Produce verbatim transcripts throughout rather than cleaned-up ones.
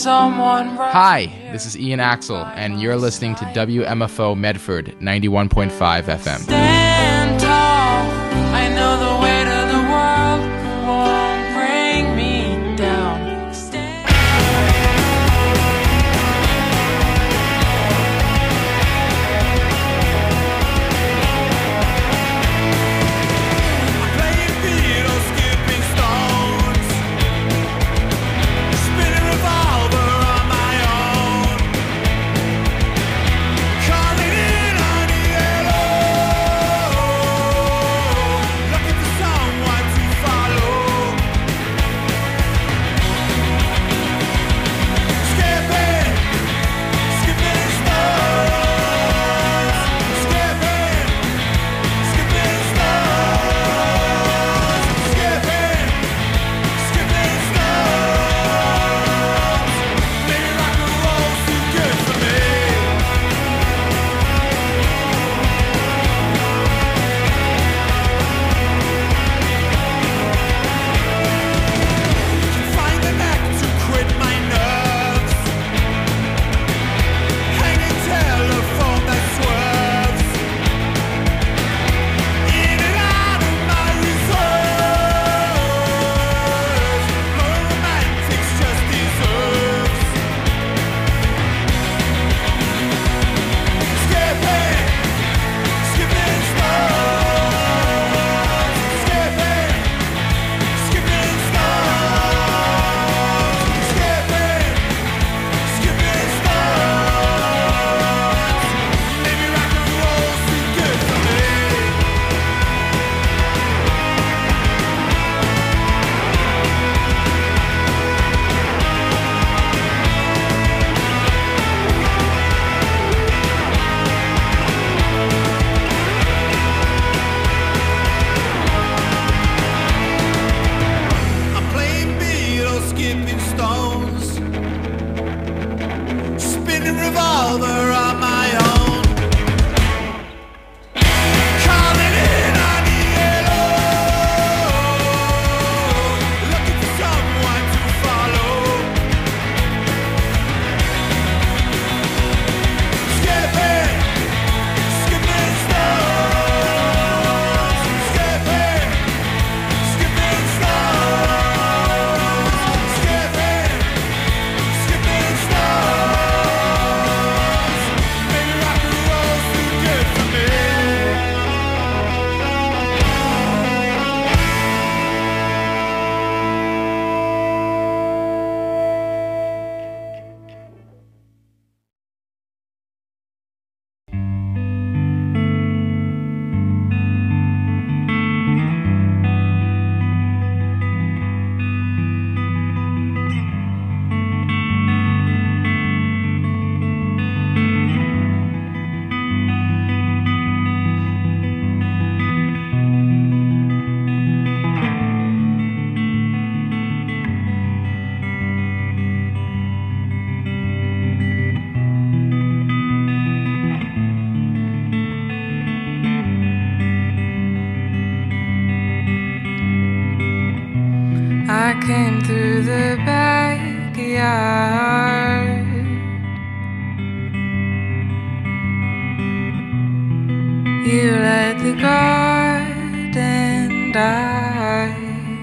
Hi, this is Ian Axel, and you're listening to W M F O Medford ninety-one point five F M. Stand tall. I know the weight of the world won't bring me down. Stand I came through the backyard. You let the garden die.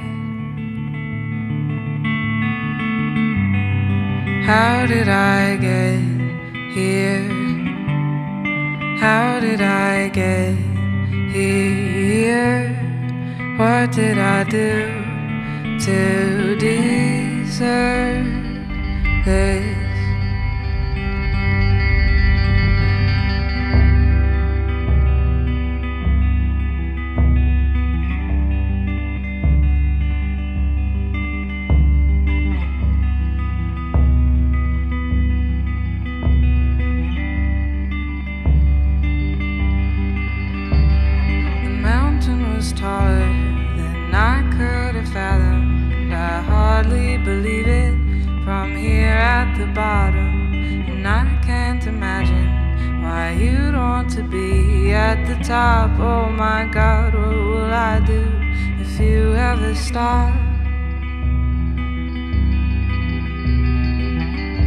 How did I get here? How did I get here? What did I do to deserve this? The mountain was taller than I could have fathomed. I hardly believe it from here at the bottom, and I can't imagine why you'd want to be at the top. Oh my God, what will I do if you ever stop?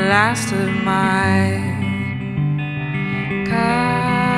last of my kind.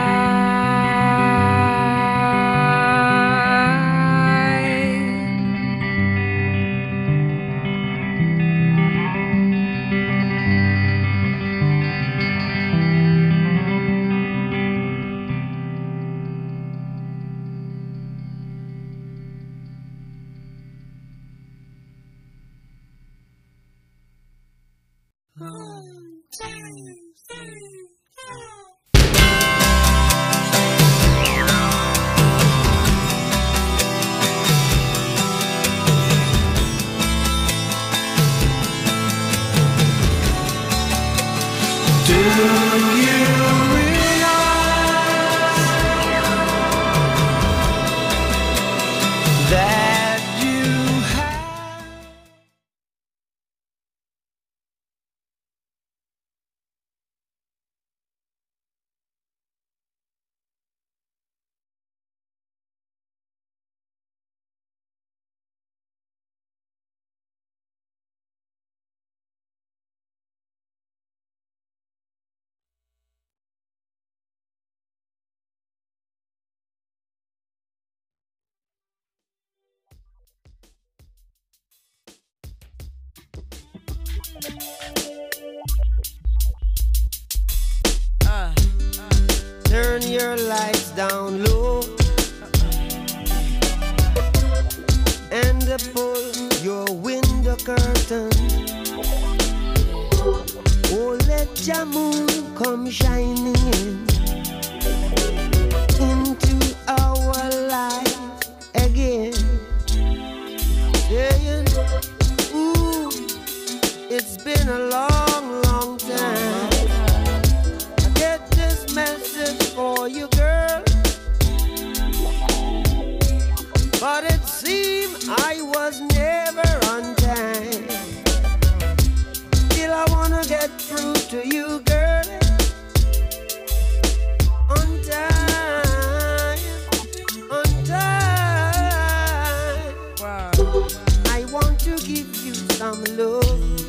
Uh, turn your lights down low and pull your window curtain. Oh, let your moon come shining in into our life again. Saying, ooh, it's been a long, long time. I get this message for you, girl, but it seemed I was never on time. Still I wanna get through to you, girl, on time, on time. Wow. I want to give you some love.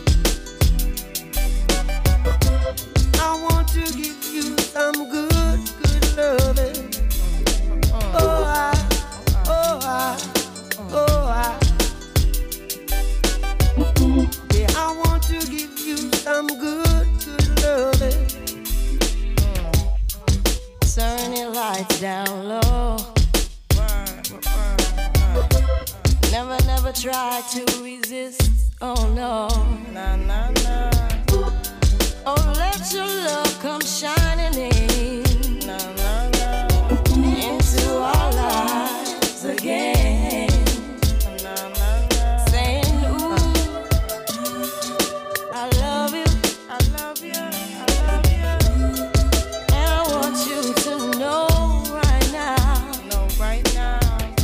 I want to give you some good, good loving. Oh, I, oh, I, oh, I. Yeah, I want to give you some good, good loving. Turn your lights down low. Never, never try to resist. Oh no. Nah, nah, nah. Oh, let your love come shining in. Nah, nah, nah. Into our lives again. Nah, nah, nah. Saying, ooh, I love you, I love you, I love you. And I want you to know right now, know right now.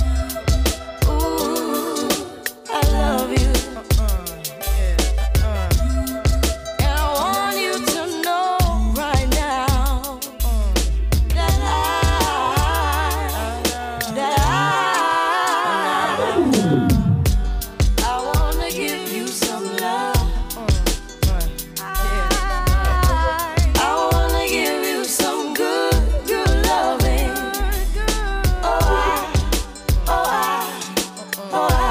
Ooh, I love you. Uh-uh, yeah, uh-uh. And I want you to know right now that I, that I, I wanna give you some love. I, I wanna give you some good, good loving. Oh, I, oh, I, oh, I,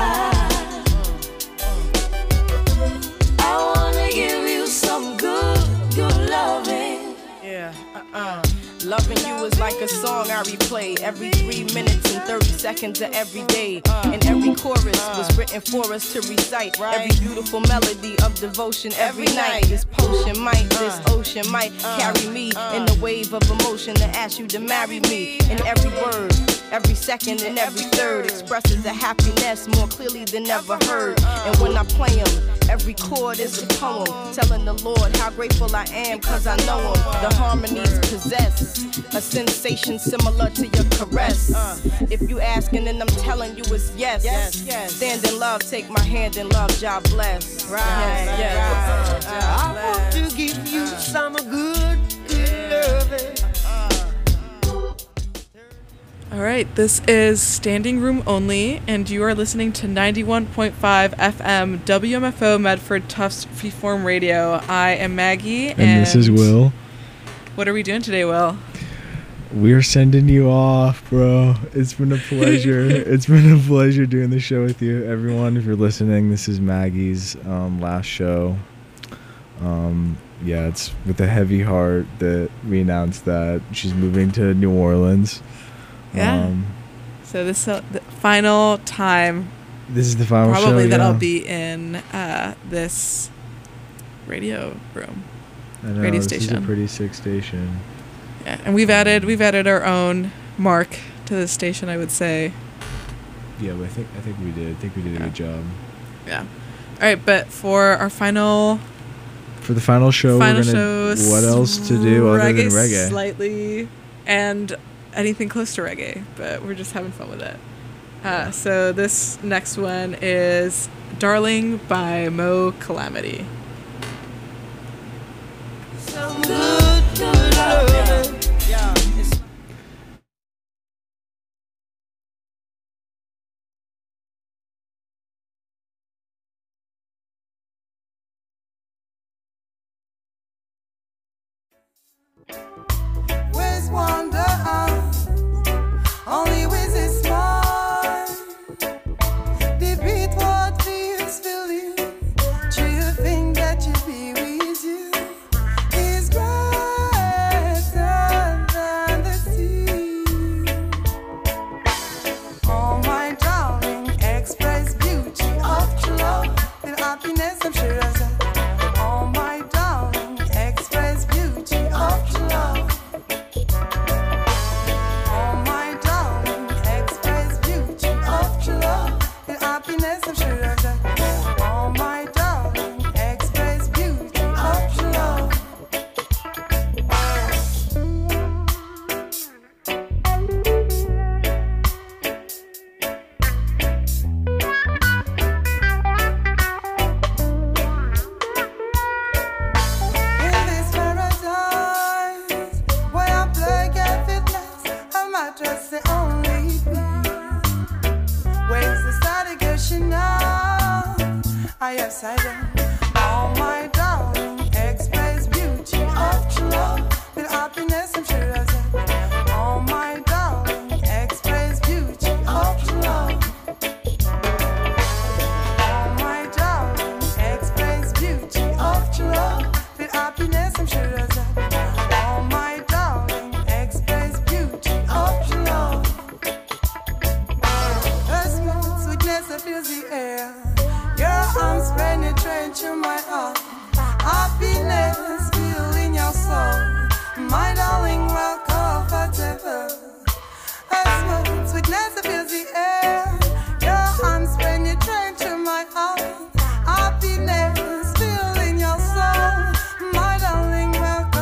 I wanna give you some good, good loving. Yeah, uh-uh. Loving you is like a song I replay every three minutes and thirty seconds of every day. And every chorus was written for us to recite. Every beautiful melody of devotion every night. This potion might, this ocean might carry me in the wave of emotion to ask you to marry me. And every word, every second and every third expresses a happiness more clearly than ever heard. And when I play them, every chord is a poem telling the Lord how grateful I am cause I know him. The harmonies possess a sensation similar to your caress. If you asking then I'm telling you it's yes. Stand in love, take my hand in love, God bless. Right, yes, yes. Uh, I want to give you some good, good loving. All right. right, this is Standing Room Only, and you are listening to ninety-one point five F M W M F O Medford Tufts Freeform Radio. I am Maggie, and, and this is Will. What are we doing today, Will? We're sending you off, bro. It's been a pleasure. It's been a pleasure doing the show with you, everyone. If you're listening, this is Maggie's um, last show. Um, yeah, it's with a heavy heart that we announced that she's moving to New Orleans. Yeah. Um, so this is uh, the final time. This is the final probably show. Probably that yeah. I'll be in uh, this radio room. I know, radio this station. is a pretty sick station. Yeah, and we've added we've added our own mark to the station, I would say. Yeah, but I think I think we did. I think we did yeah. a good job. Yeah. All right, but for our final. For the final show, final we're gonna. Show, what else to do other reggae than reggae? Slightly, and anything close to reggae, but we're just having fun with it. Uh, so this next one is "Darling" by Mo Calamity. So good, good love. Yeah. Where's wonder? Only with his smile. Repeat what feels fill you. Do you think that you be with you? Is greater than the sea. Oh my darling, express beauty of love and happiness. I'm sure as I. Oh my darling, express beauty of love. Oh my darling, express beauty of love and happiness. I'm sure of that. Oh my darling, express beauty of love. In this paradise, where I play get fitness, I might just say only be. Where's the static ocean now? I yes I do. Oh my darling, express beauty of love and happiness. I'm sure I said. Oh my darling, express beauty of love. Oh my darling, express beauty of love and happiness. I'm sure I said. Oh my darling, express beauty of love. A smooth sweetness that fills the air. Your arms penetrate to my heart. Happiness filling your soul. My darling, well comfortable. A smooth sweetness that fills the air. Your arms penetrate to my heart. Happiness filling your soul. My darling, well comfortable.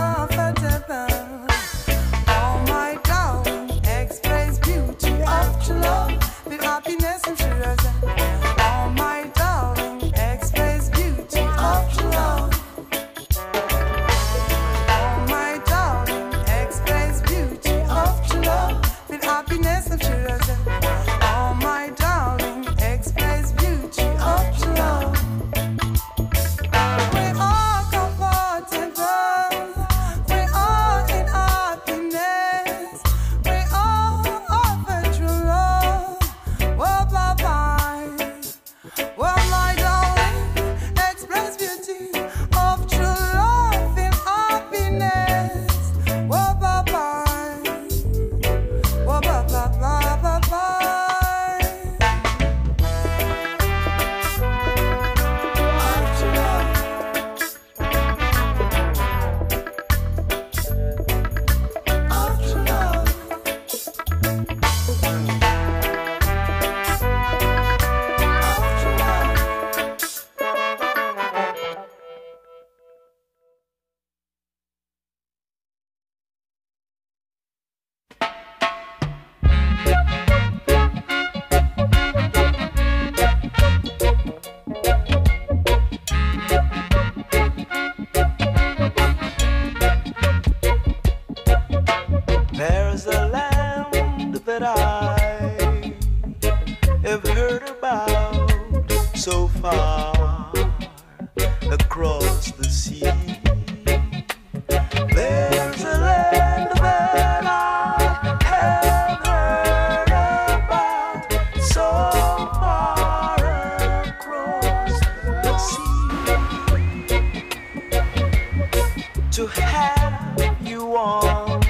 to have you on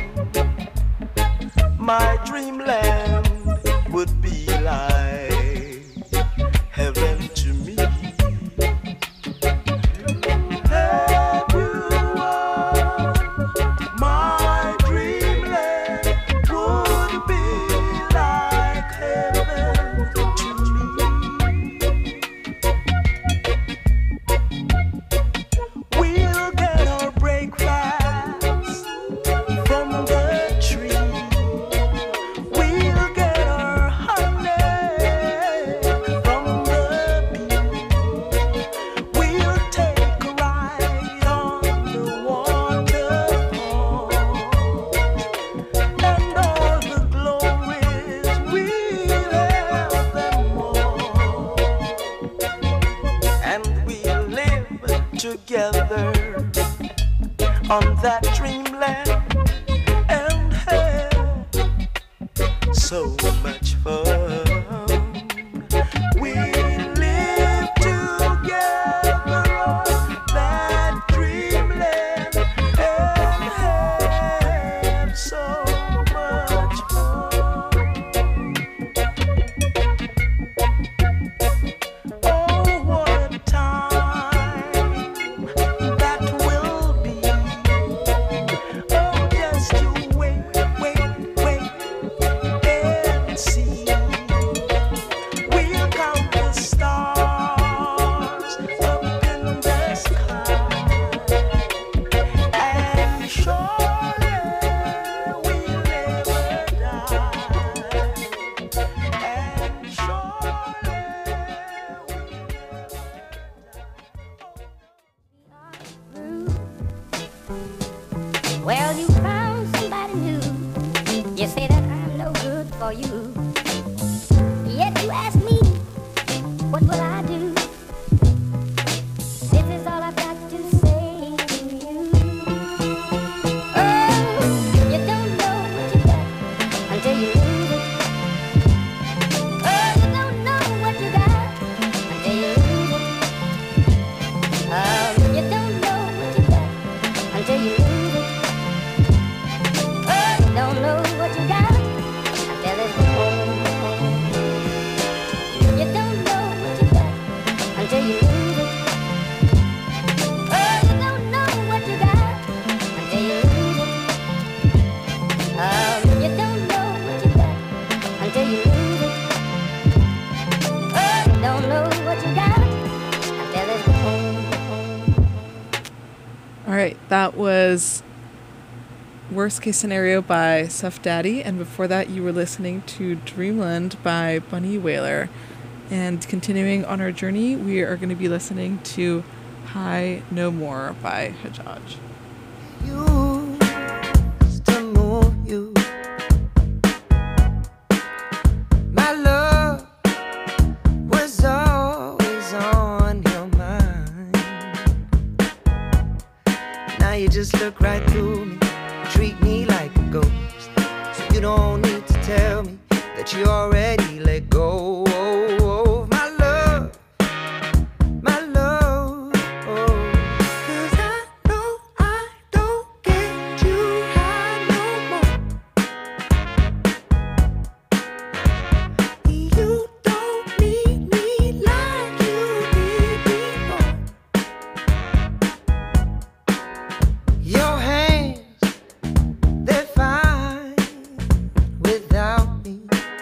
my dreamland would be like heaven to me. Have you on my dreamland would be like heaven to me. We'll get our breakfast from the tree. We'll get our honey from the bee. We'll take a ride on the waterfall, and all the glories we'll have them all, and we'll live together on that dreamland and have so much fun. We live together on that dreamland and have so much fun. Oh, what a time that will be. Oh, just to wait, wait, wait and see. We'll count the stars up in the sky, and surely we'll never die, and surely we'll Well, you found somebody new. You say that I'm no good for you. Yet you ask me, what will I do? This is all I've got to say to you. Oh, you don't know what you got until you lose it. Oh, you don't know what you got until you lose it. Oh, you don't know what you got until you lose it. Don't know what you got until it's gone. You don't know what you got until you lose it. Oh, you don't know what you got until you lose it. Oh, you don't know what you got until you lose it. Oh, you don't know what you got until it's gone. All right, that was Worst Case Scenario by Suff Daddy, and before that you were listening to Dreamland by Bunny Wailer. And continuing on our journey, we are going to be listening to High No More by Hajaj. Used to move you. My love was always on your mind. Now you just look right through me, treat me like a ghost. So you don't need to tell me that you already let go of my love, my love. Oh, 'cause I know I don't get you high no more. You don't need me like you did before. Your hands, they're fine without me.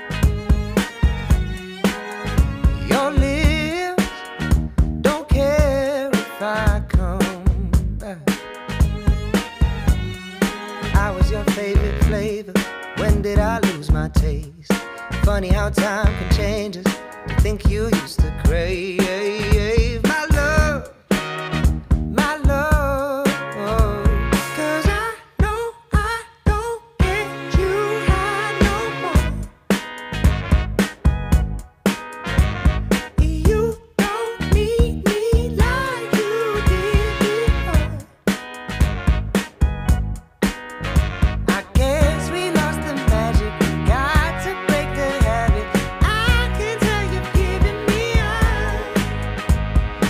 Your lips don't care if I come back. I was your favorite flavor. When did I lose my taste? Funny how time can change us. I think you used to crave my love, my love. Oh, 'cause I know I don't get you high no more. You don't need me like you did before. I guess we lost the magic. Got to break the habit. I can tell you've given me up.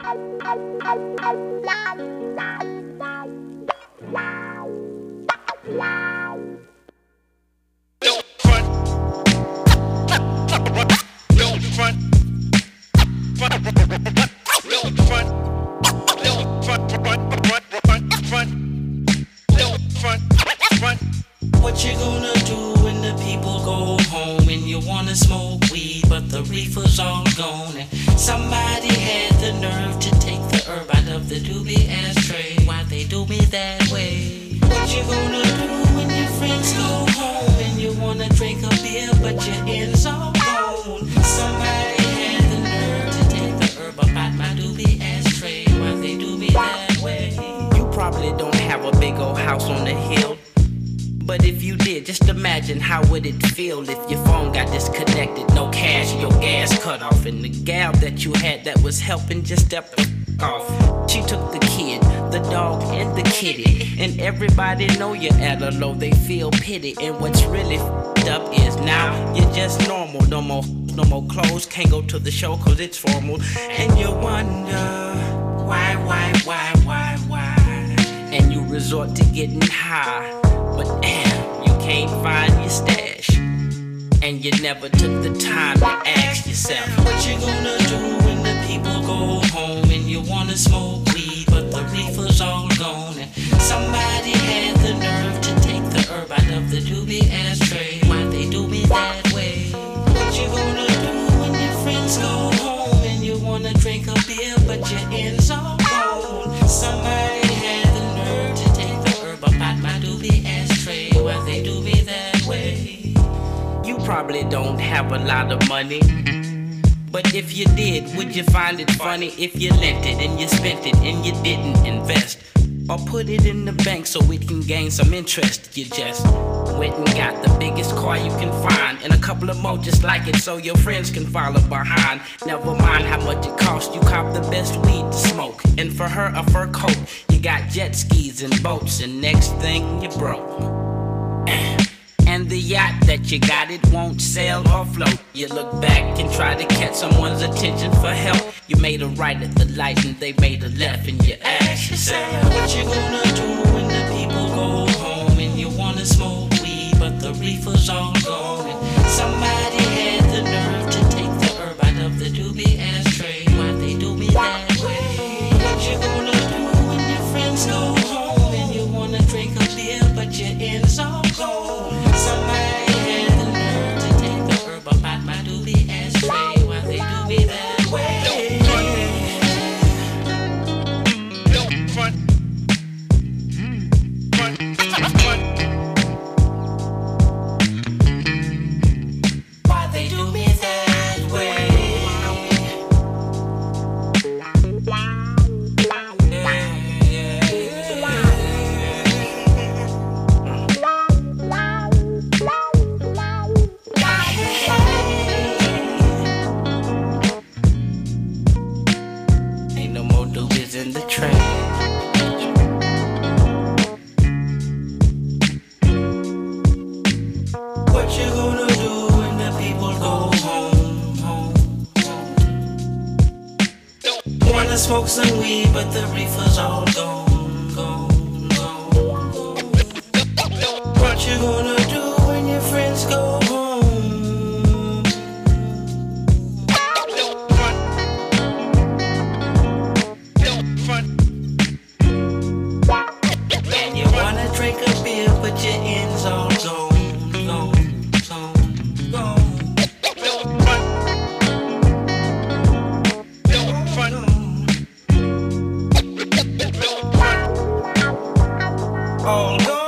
What you gonna do when the people go home and you wanna smoke weed but the reefer's all gone and somebody had the nerve to take the herb out of the doobie ashtray? Why they do me that way? What you gonna do when your friends go home and you wanna drink a beer but your end's all gone? Somebody had the nerve to take the herb out my doobie ashtray. Why they do me that way? You probably don't have a big old house on the hill, but if you did, just imagine how would it feel if your phone got disconnected, no cash, your gas cut off, and the gal that you had that was helping just stepped the f- off. She took the kid, the dog, and the kitty, and everybody know you're at a low, they feel pity, and what's really f***ed up is now you're just normal, no more, no more clothes, can't go to the show cause it's formal, and you wonder why, why, why, why, why, and you resort to getting high. But damn, you can't find your stash, and you never took the time to ask yourself, what you gonna do when the people go home and you wanna smoke weed but the reefer's all gone and somebody had the nerve to take the herb out of the doobie ashtray? Why they do me that way? What you gonna do when your friends go home and you wanna drink a beer but your end's all gone? Somebody had the nerve to take the herb out my doobie ashtray. Why they do me that way? You probably don't have a lot of money, but if you did, would you find it funny if you lent it and you spent it and you didn't invest? Or put it in the bank so it can gain some interest? You just went and got the biggest car you can find and a couple of more just like it so your friends can follow behind. Never mind how much it costs, you cop the best weed to smoke, and for her a fur coat. You got jet skis and boats, and next thing you broke. And the yacht that you got, it won't sail or float. You look back and try to catch someone's attention for help. You made a right at the light and they made a left, and you ask yourself, what you gonna do when the people go home and you wanna smoke weed but the reefer's all gone and somebody had the nerve to take the herb out of the doobie ashtray? Why they do me that way? What you gonna do when your friends go home and you wanna drink a beer but your end's all gone? Somebody had the nerve to take the herb out my doobie ashtray. Why they do me that way? Why they do me that way? ain't no more doobies in the train. What you gonna do when the people go home, home, home? Wanna smoke some weed, but the reefer's all gone, gone, gone. What you gonna do when your friends go home? And you wanna drink a beer, but your end's all gone, gone, gone, gone. All gone.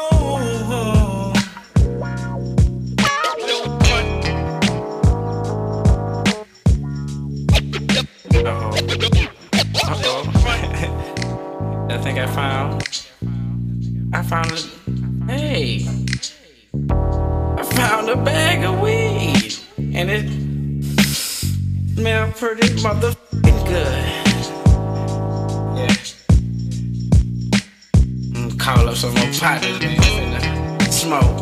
Uh-oh. I think I found. I found it. Hey. I found a bag of weed. And it smelled pretty motherfucking good. Yeah. I'm call up some more partners, man. Finna smoke.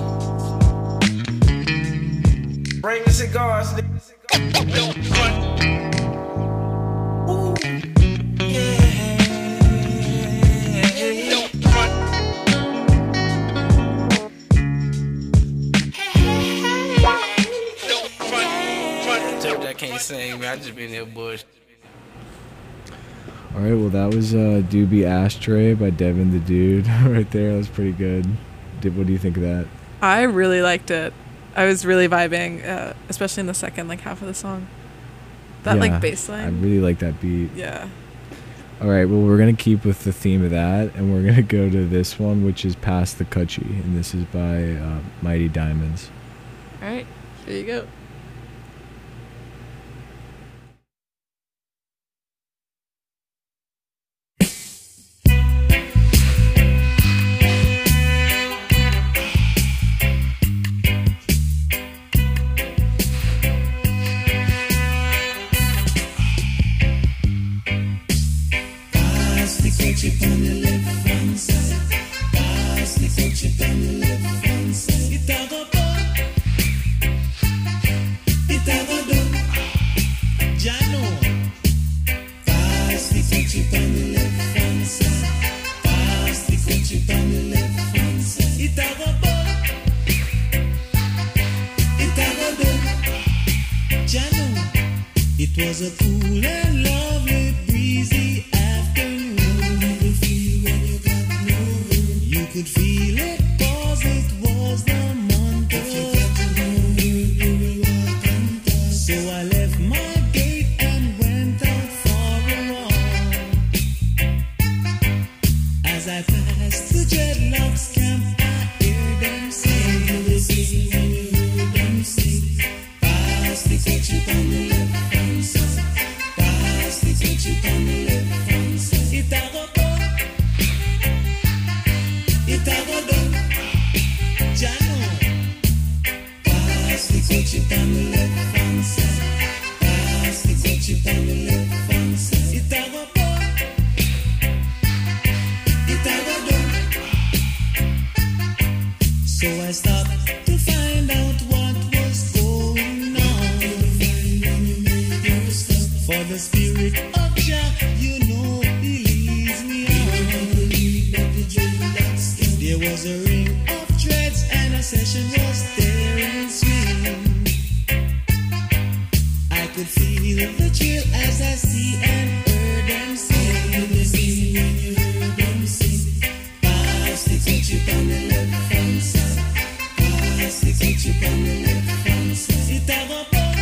Bring the cigars, nigga. Ooh. Yeah. I just been there bush. All right, well, that was uh, Doobie Ashtray by Devin the Dude right there. That was pretty good. Did, what do you think of that? I really liked it. I was really vibing, uh, especially in the second like half of the song. That Yeah, like bass line. I really like that beat. Yeah. All right, well, we're going to keep with the theme of that, and we're going to go to this one, which is Past the Cutchie, and this is by uh, Mighty Diamonds. All right, here you go. It was a cool and lovely breezy afternoon. You could feel when you got moving. You could feel it cause it was the month of June. You will walk and talk. So I left my gate and went out for a walk. As I passed the dreadlocks camp, I heard them sing. You sing when you heard them sing. Past the country on the left. So I stopped to find out what was going on. For the spirit of Jah, you know, he leads me on. There was a ring of dreads and a session was there in swing. I could feel the chill as I see and heard them sing. You sing when you heard them sing. Past the country on the left hand side. Past the country on the left hand side. It have a bump.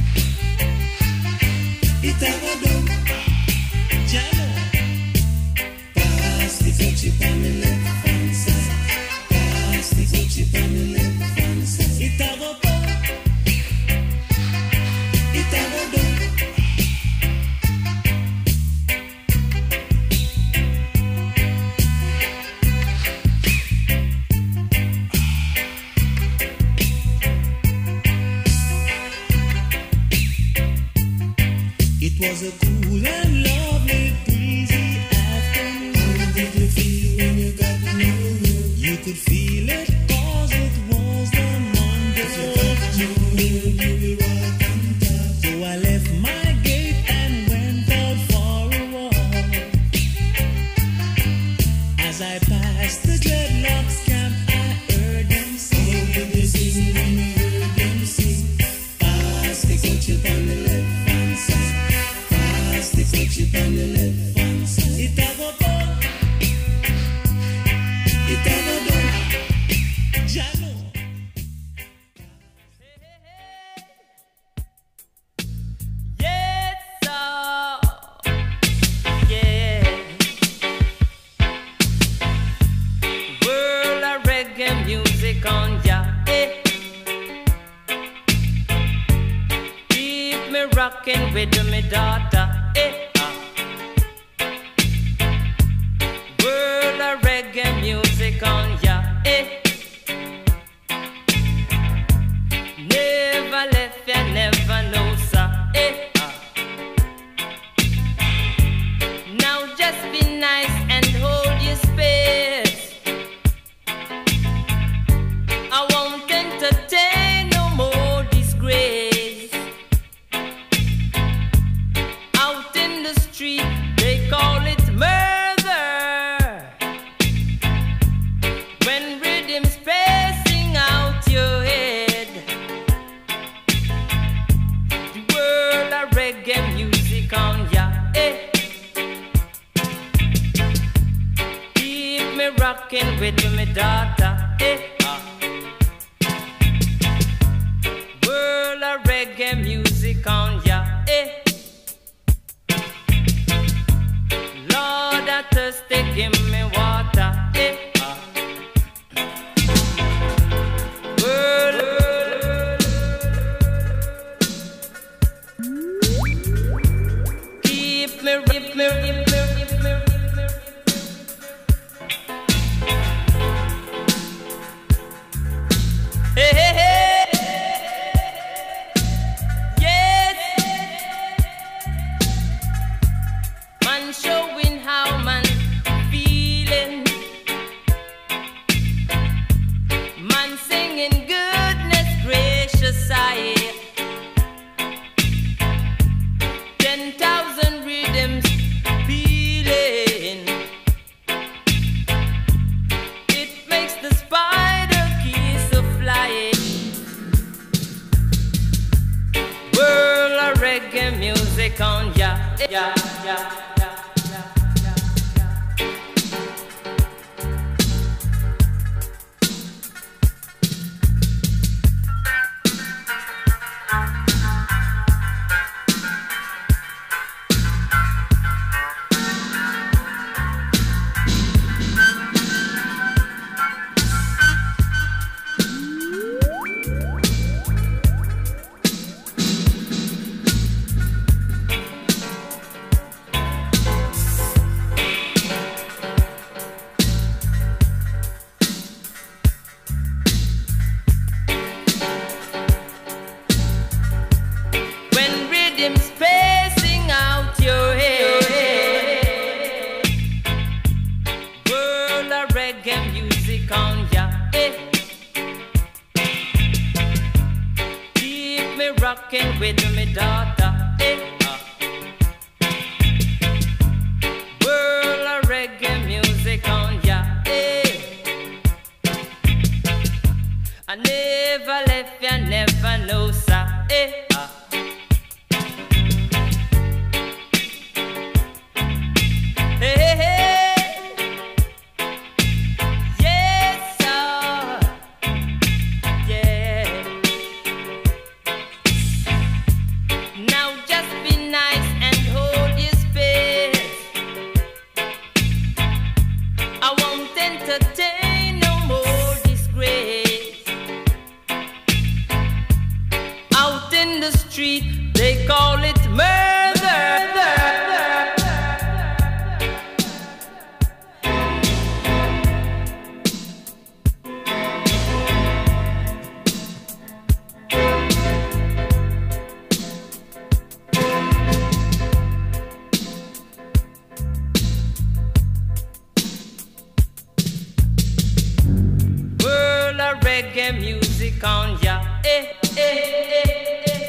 It have a dump. Jam. Past the country on the left hand side. Past the country on the left hand side. It have a bump. It have a dump. It was a cool and lovely breezy afternoon. Did you feel when you got moving? You could feel it cause it was the month of June. You will walk and talk. So I left my gate and went out for a walk. As I passed the dreadlocks camp, I heard them sing. Did you sing when you heard them sing? Past the country on the left hand side. The country on the left hand side. It have a bump. It have a bump. Jano. Yes, sir. Yeah. World of reggae music on ya. Eh. Keep me rocking with me daughter. Music on ya, eh? Never left ya, never know, sir, eh? Now just be nice and hold your space. I won't entertain no more disgrace. Out in the street, they call it murder. rocking with my daughter. Eh, ah. World of reggae music on ya. Eh. Lord, I thirsty, give me water. Eh, ah. World, keep me, keep me, keep me. Hey, hey, hey. Yes. Man showing how man feeling. Man singing goodness gracious I. Ten thousand rhythms feeling. It makes the spider keys to flying. World of reggae music on ya, ya, ya. When rhythm's pacing out your head, world of reggae music on ya. Eh. Keep me rocking with me daughter. Eh. Ah. World of reggae music on ya. Eh. I never left ya, never know, sir. Eh. Ah. Hey, hey, hey. Yes, sir. Yeah. Now just be nice and hold your space. I won't entertain no more disgrace. Out in the street, they call it murder. World of reggae music on ya. Eh, eh, eh, eh, eh, eh.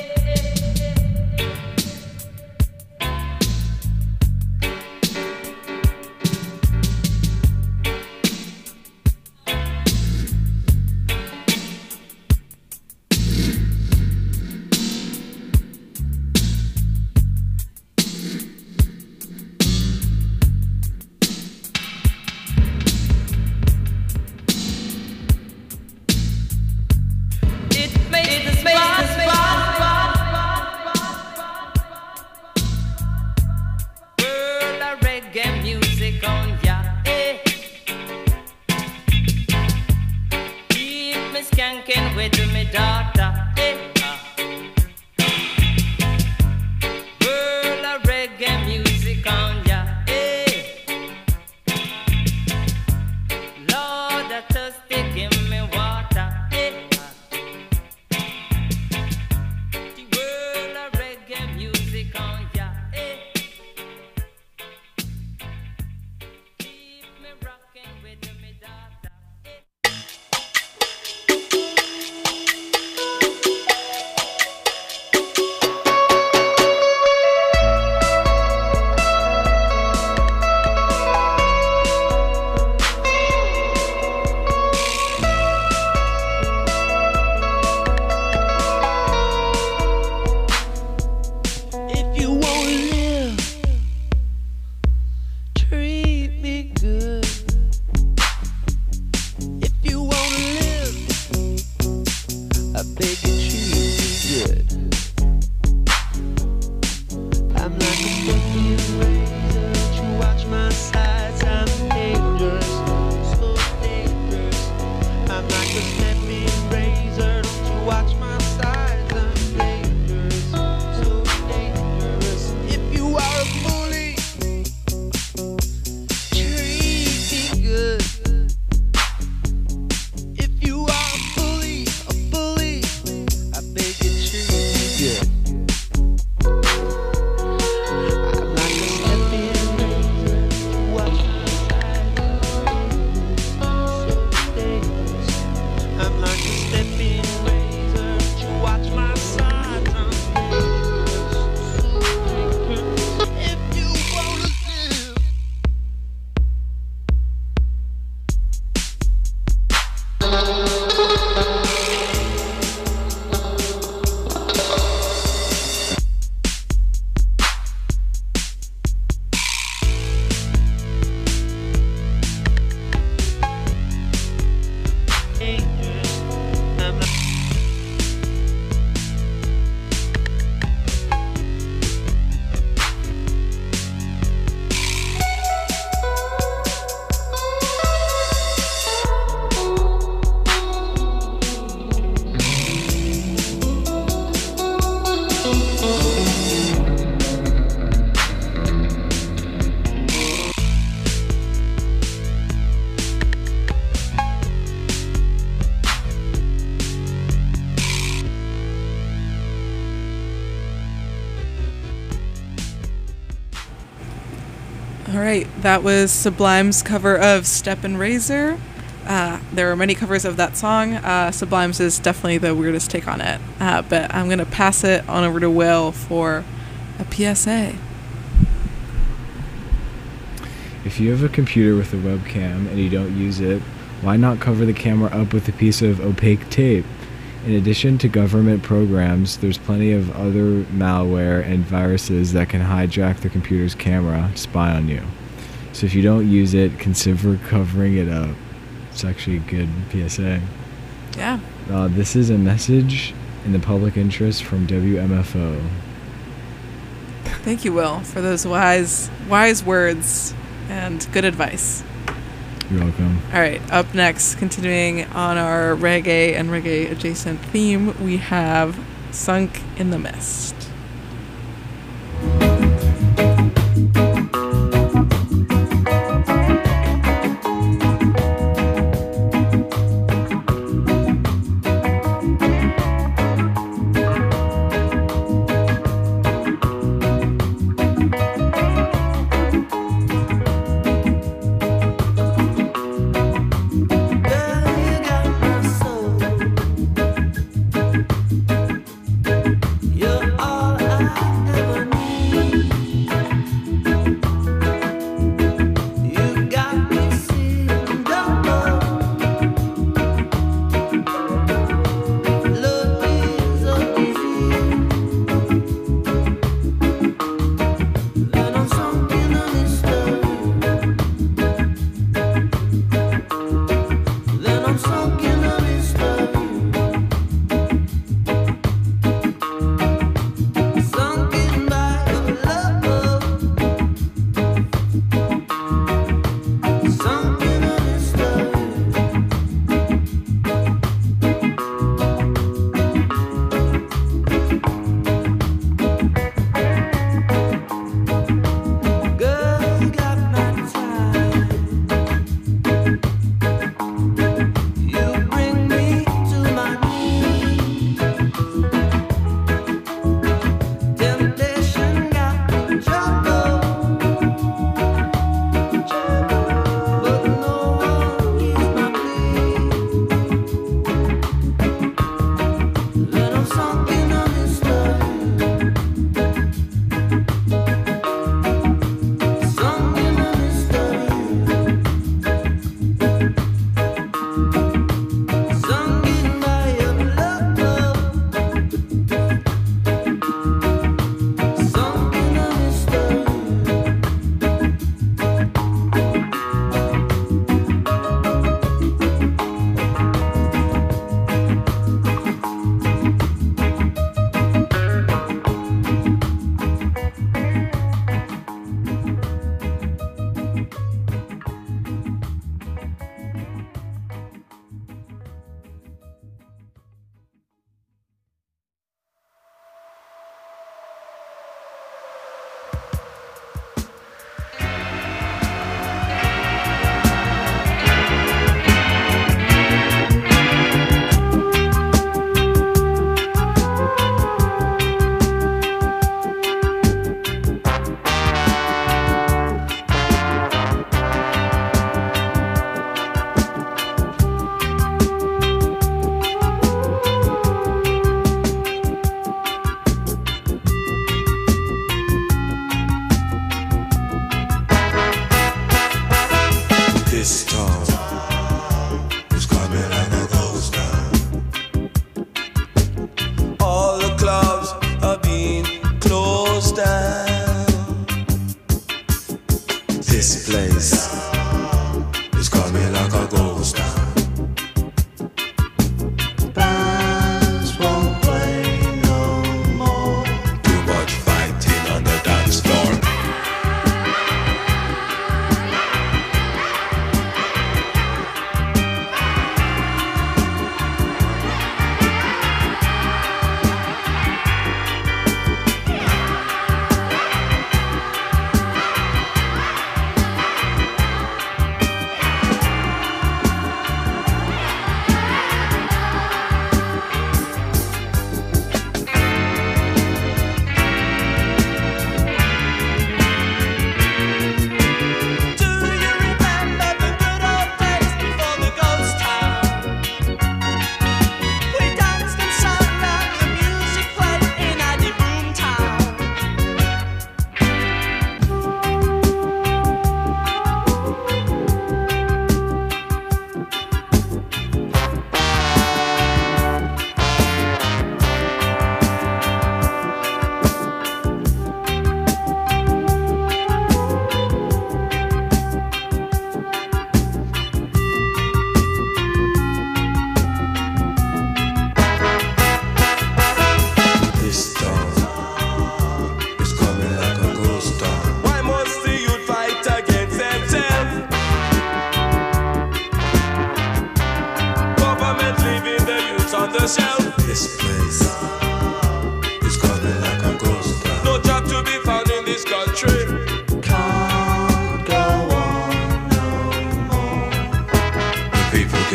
All right, that was Sublime's cover of Step and Razor. Uh, there are many covers of that song. Uh, Sublime's is definitely the weirdest take on it. Uh, but I'm going to pass it on over to Will for a P S A. If you have a computer with a webcam and you don't use it, why not cover the camera up with a piece of opaque tape? In addition to government programs, there's plenty of other malware and viruses that can hijack the computer's camera to spy on you. So if you don't use it, consider covering it up. It's actually a good P S A. Yeah. Uh, this is a message in the public interest from W M F O. Thank you, Will, for those wise, wise words and good advice. You're welcome. All right, up next, continuing on our reggae and reggae adjacent theme, we have Sunk in the Mist. This place is coming like a ghost town. Bands won't play no more. Too much fighting on the dance floor.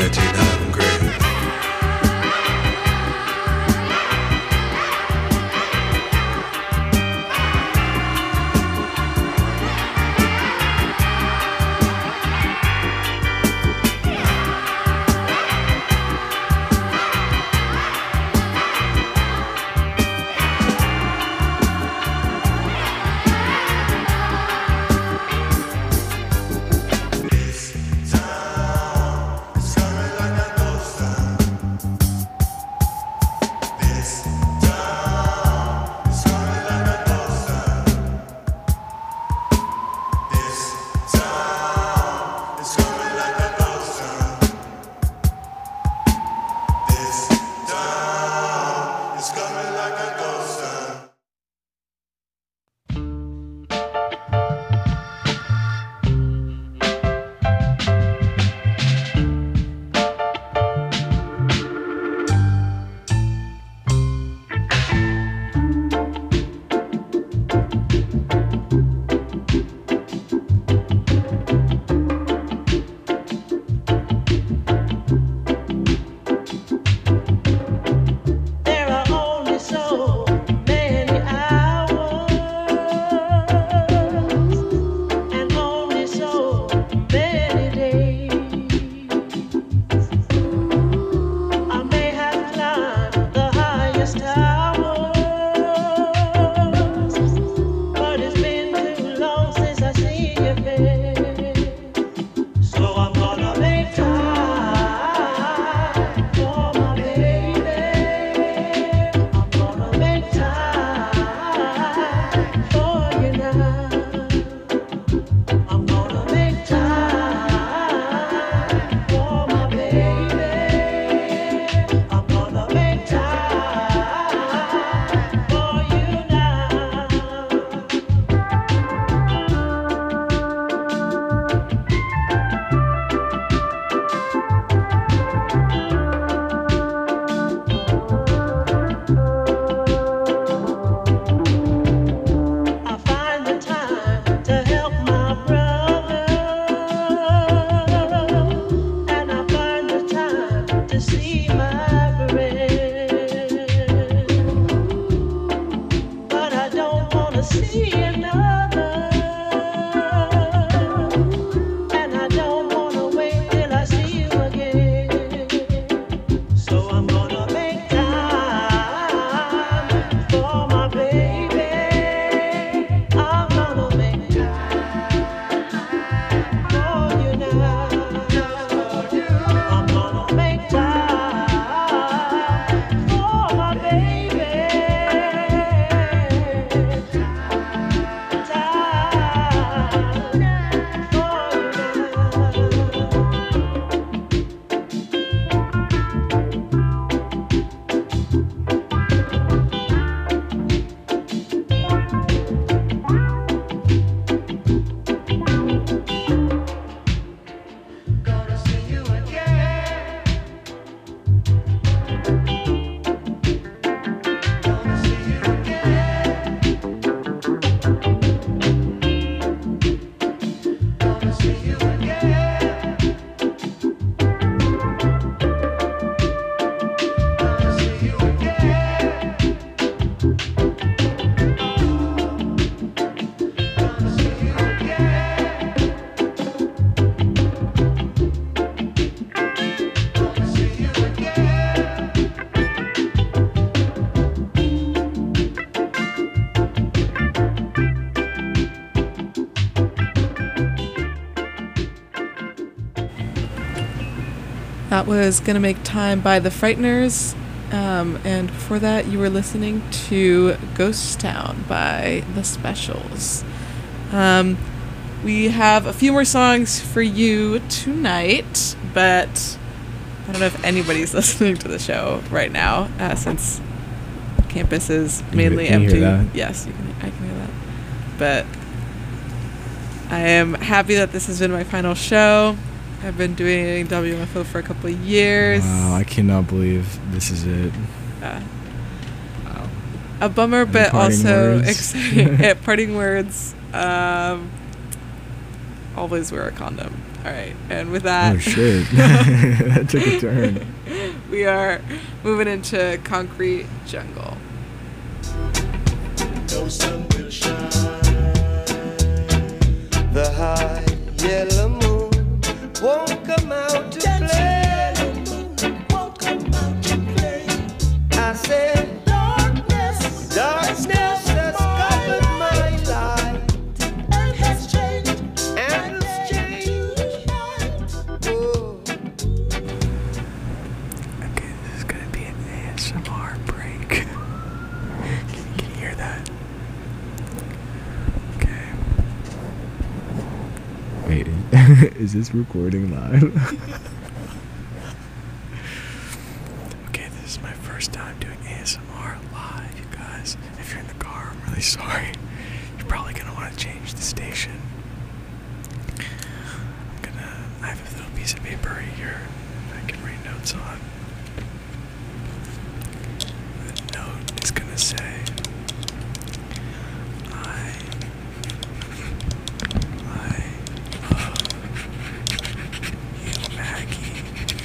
get to you, that'd be great. That was Gonna Make Time by The Frighteners. Um, and before that, you were listening to Ghost Town by The Specials. Um, we have a few more songs for you tonight, but I don't know if anybody's listening to the show right now, uh, since campus is mainly can you empty. hear that? Yes, you can. I can hear that. But I am happy that this has been my final show. I've been doing W M F O for a couple of years. Wow, I cannot believe this is it. Uh, wow. A bummer, Any but parting also words? exciting. Yeah, parting words. Um, always wear a condom. All right, and with that, Oh shit, that took a turn. we are moving into Concrete Jungle. No sun will shine. The high yellow moon won't come out to play. Won't come out to play. I said, darkness, darkness has covered my life and has changed, and has changed. Oh. Okay, this is gonna be an A S M R break. Can, can you hear that? Okay. Wait, is this recording live? Okay, this is my first time doing A S M R live, you guys. If you're in the car, I'm really sorry. You're probably gonna want to change the station. I'm gonna, I have a little piece of paper right here I can write notes on. The note is gonna say, I, I love you, Maggie.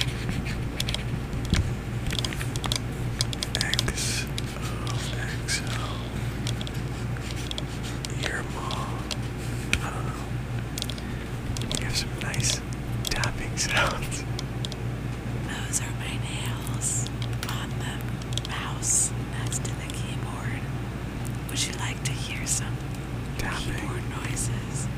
X O X O. Your mom. I don't know. You have some nice tapping sounds. Those are my nails on the mouse next to the keyboard. Would you like to hear some Tapping. keyboard noises?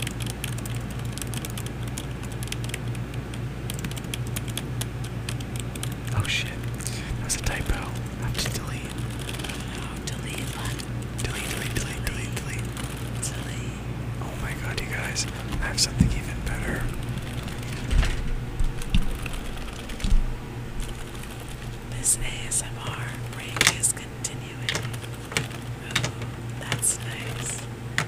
Oh shit. That was a typo. I have to delete. Oh, delete button. Delete, delete, delete, delete, delete. Delete. Oh my god, you guys. I have something even better. This A S M R break is continuing. Ooh, that's nice.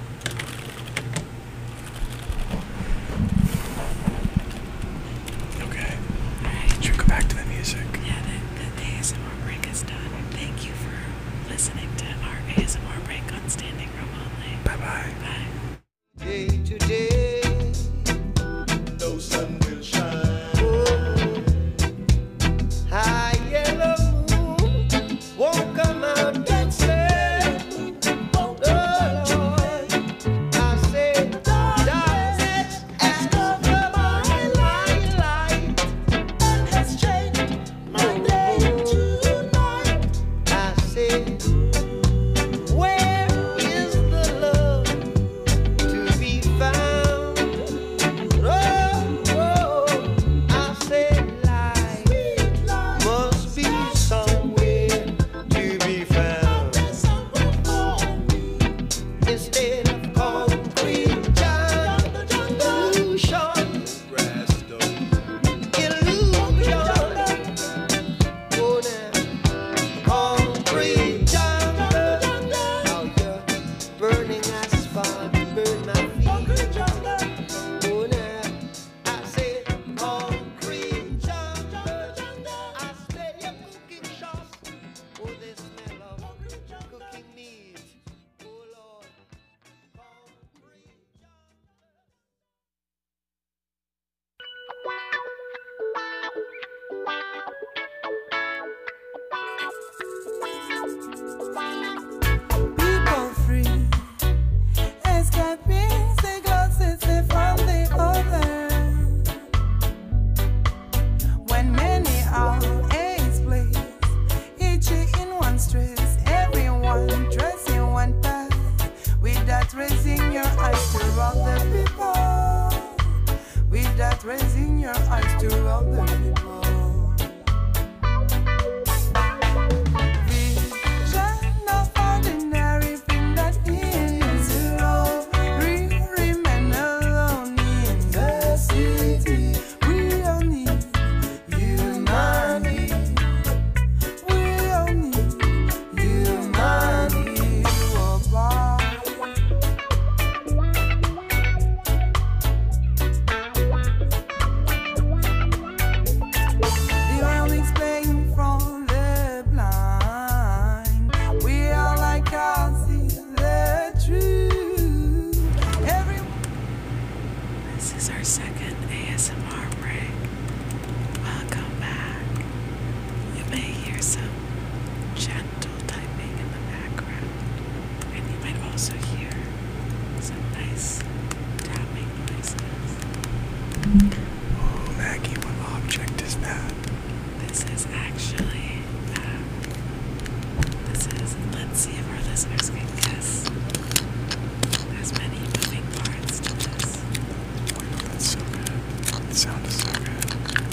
Okay. Alright. Should we go back to the music? Yeah, the, the A S M R break is done. Thank you for listening to our A S M R break on Standing Room Only. Bye-bye. Bye. Day to day, No sun will shine. oh, high yellow moon won't come out and say, oh Lord, I said, darkness has covered my light and has changed my day to night. I said, where is the love to be found? Oh, oh, I said life must be somewhere to be found. Instead of concrete jungle, illusion, illusion. Oh, now, concrete jungle. Now you're burning asphalt, burn my feet. Oh, now, I said concrete jungle. I smell your cooking shop. Oh, the smell of cooking meat. Oh, Lord, concrete People free, escaping the glasses from the other. When many are A's place, each in one stress, everyone dressing one path, without raising your eyes to other people, without raising your eyes to other people. Vision of ordinary thing that is low. We remain alone in the city. We all need humanity. We all need humanity. Oh, bye. This is our second A S M R break. Welcome back. You may hear some gentle typing in the background, and you might also hear some nice tapping noises. Oh, Maggie, what object is that? This is actually, uh, this is, let's see if our listeners can guess. There's many moving parts to this. That's so good. The sound is so good.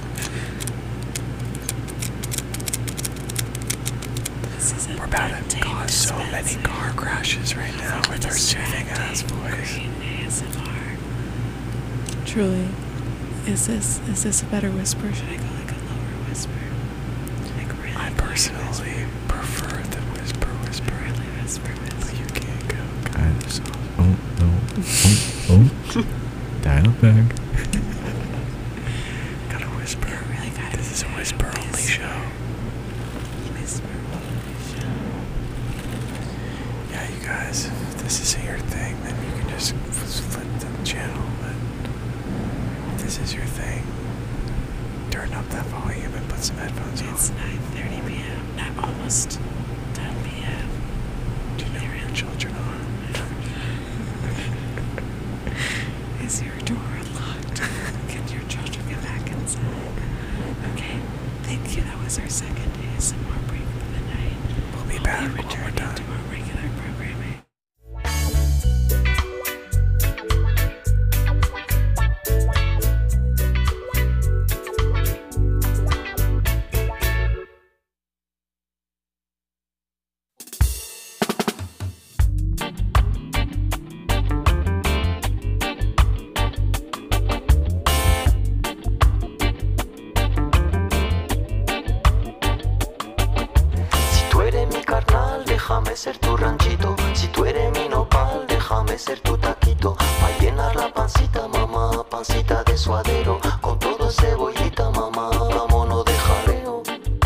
This is a We're about to cause so many car crashes right now with our soothing ass voice. A S M R. Truly. Is this is this a better whisper? Should I go like a lower whisper? Like really I personally prefer the whisper whisper. really whisper whisper. But you can't go kind of soft. Oh, no. Oh, oh. Dial it back. Gotta whisper. Really gotta this is a whisper only show. Whisper only show. Yeah, you guys, if this isn't your thing, then you can just flip the channel. But if this is your thing, turn up that volume and put some headphones on. It's nine thirty p m Not almost ten p m Do you know where your children are? Is your door unlocked? Can your children get back inside? Okay, thank you. That was our second A S M R break for the night. We'll be We'll back be when we're returning done. to our regular programming. Si tú eres mi carnal, déjame ser tu ranchito. Si tú eres mi nopal, déjame ser tu taquito. Pa' llenar la pancita, mamá, pancita de suadero. Con todo cebollita, mamá, vámonos de jaleo.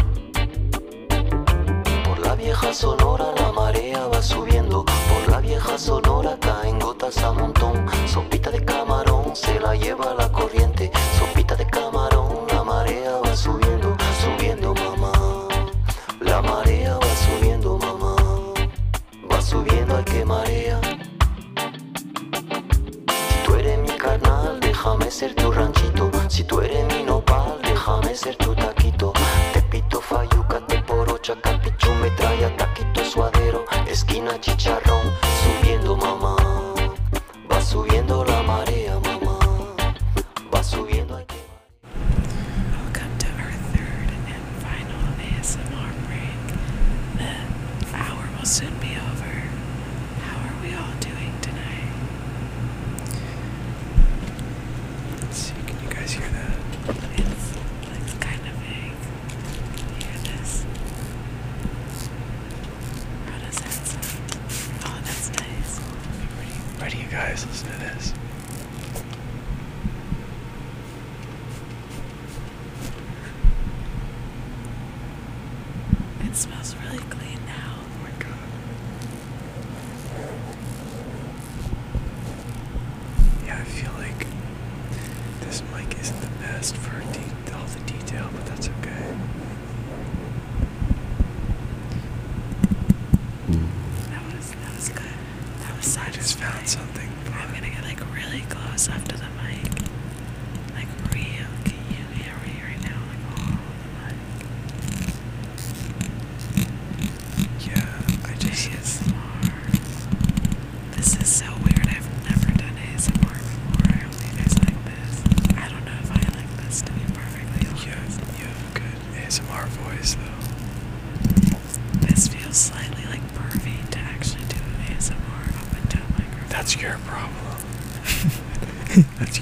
Por la vieja Sonora la marea va subiendo. Por la vieja Sonora caen gotas a montón. Sopita de camarón se la lleva la corriente. Sopita de camarón, la marea va subiendo, subiendo, mamá. La marea va subiendo, mamá. Va subiendo al que marea. Si tú eres mi carnal, déjame ser tu ranchito. Si tú eres mi nopal, déjame ser tu taquito. Tepito, fayuca, teporocha, capichu, metralla, taquito, suadero, esquina, chicharrón. Subiendo, mamá. Va subiendo la marea, mamá. Va subiendo al que Welcome to our third and final A S M R break. The hour will soon be over. How are we all doing tonight? Let's see, can you guys hear that? It's like kind of vague. Can you hear this? How does that sound? Oh, that's nice. Ready, ready, you guys, listen to this. It smells really clean now. Oh my god. Yeah, I feel like this mic isn't the best for de- all the detail, but that's okay. That was that was good. That was I just found something. I'm gonna get like really close up to the mic. Like real. Can you hear me right now? Like all the mic. Yeah, I just. A S M R. This is so weird. I've never done A S M R before. I hope you guys like this. I don't know if I like this, to be perfectly honest. Yeah, you have a good A S M R voice, though. This feels slightly like pervy to actually do an A S M R up into a microphone. That's your problem. That's